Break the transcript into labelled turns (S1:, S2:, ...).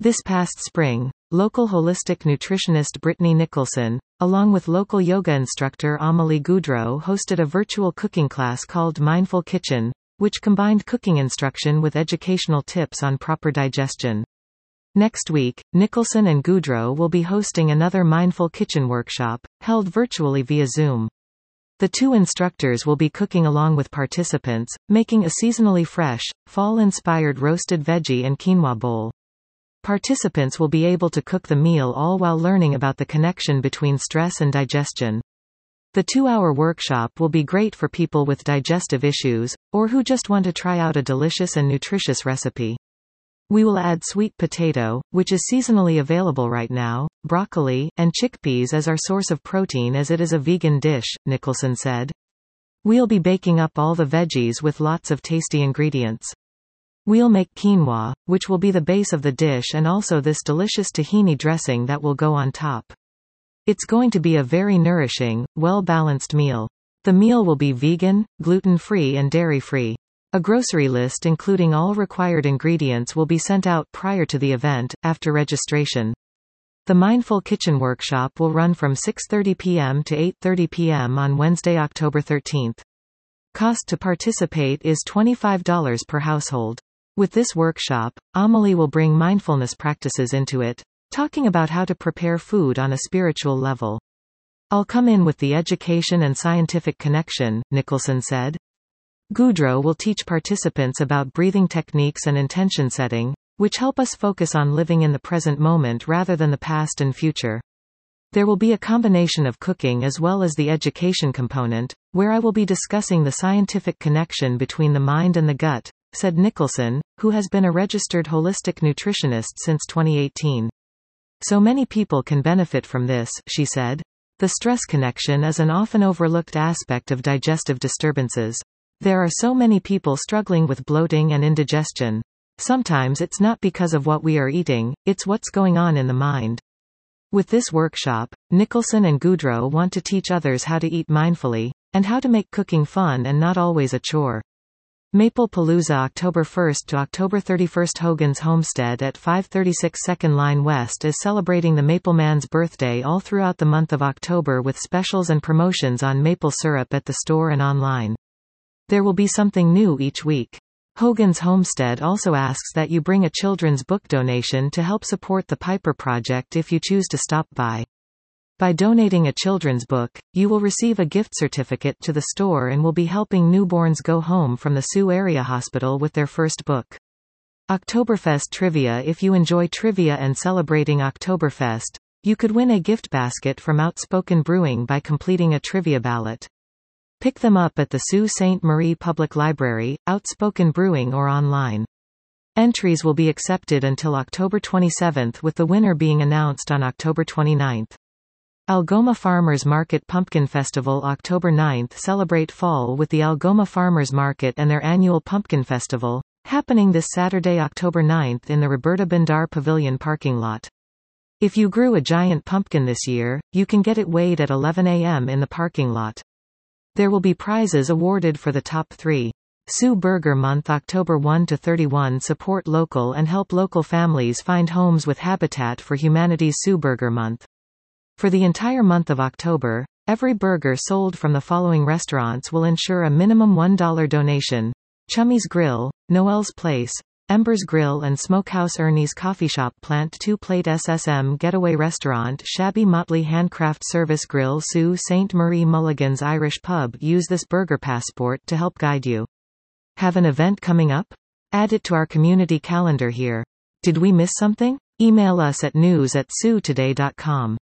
S1: This past spring, local holistic nutritionist Brittany Nicholson, along with local yoga instructor Amelie Goudreau, hosted a virtual cooking class called Mindful Kitchen, which combined cooking instruction with educational tips on proper digestion. Next week, Nicholson and Goudreau will be hosting another Mindful Kitchen workshop, held virtually via Zoom. The two instructors will be cooking along with participants, making a seasonally fresh, fall-inspired roasted veggie and quinoa bowl. Participants will be able to cook the meal all while learning about the connection between stress and digestion. The 2-hour workshop will be great for people with digestive issues, or who just want to try out a delicious and nutritious recipe. We will add sweet potato, which is seasonally available right now, broccoli, and chickpeas as our source of protein as it is a vegan dish, Nicholson said. We'll be baking up all the veggies with lots of tasty ingredients. We'll make quinoa, which will be the base of the dish, and also this delicious tahini dressing that will go on top. It's going to be a very nourishing, well-balanced meal. The meal will be vegan, gluten-free and dairy-free. A grocery list including all required ingredients will be sent out prior to the event, after registration. The Mindful Kitchen workshop will run from 6:30 p.m. to 8:30 p.m. on Wednesday, October 13th. Cost to participate is $25 per household. With this workshop, Amelie will bring mindfulness practices into it, talking about how to prepare food on a spiritual level. I'll come in with the education and scientific connection, Nicholson said. Goudreau will teach participants about breathing techniques and intention setting, which help us focus on living in the present moment rather than the past and future. There will be a combination of cooking as well as the education component, where I will be discussing the scientific connection between the mind and the gut, said Nicholson, who has been a registered holistic nutritionist since 2018. So many people can benefit from this, she said. The stress connection is an often overlooked aspect of digestive disturbances. There are so many people struggling with bloating and indigestion. Sometimes it's not because of what we are eating, it's what's going on in the mind. With this workshop, Nicholson and Goudreau want to teach others how to eat mindfully, and how to make cooking fun and not always a chore. Maple Palooza October 1st to October 31st. Hogan's Homestead at 536 2nd Line West is celebrating the Maple Man's birthday all throughout the month of October with specials and promotions on maple syrup at the store and online. There will be something new each week. Hogan's Homestead also asks that you bring a children's book donation to help support the Piper Project if you choose to stop by. By donating a children's book, you will receive a gift certificate to the store and will be helping newborns go home from the Sioux Area Hospital with their first book. Oktoberfest Trivia. If you enjoy trivia and celebrating Oktoberfest, you could win a gift basket from Outspoken Brewing by completing a trivia ballot. Pick them up at the Sault Ste. Marie Public Library, Outspoken Brewing or online. Entries will be accepted until October 27th, with the winner being announced on October 29th. Algoma Farmers Market Pumpkin Festival October 9th. Celebrate fall with the Algoma Farmers Market and their annual Pumpkin Festival, happening this Saturday October 9th in the Roberta Bindar Pavilion parking lot. If you grew a giant pumpkin this year, you can get it weighed at 11 a.m. in the parking lot. There will be prizes awarded for the top 3. Sioux Burger Month October 1 to 31. Support local and help local families find homes with Habitat for Humanity's Sioux Burger Month. For the entire month of October, every burger sold from the following restaurants will ensure a minimum $1 donation: Chummy's Grill, Noel's Place, Embers Grill and Smokehouse, Ernie's Coffee Shop, Plant 2 Plate, SSM Getaway Restaurant, Shabby Motley Handcraft Service Grill, Sault Ste. Marie, Mulligan's Irish Pub. Use this burger passport to help guide you. Have an event coming up? Add it to our community calendar here. Did we miss something? Email us at news@siouxtoday.com.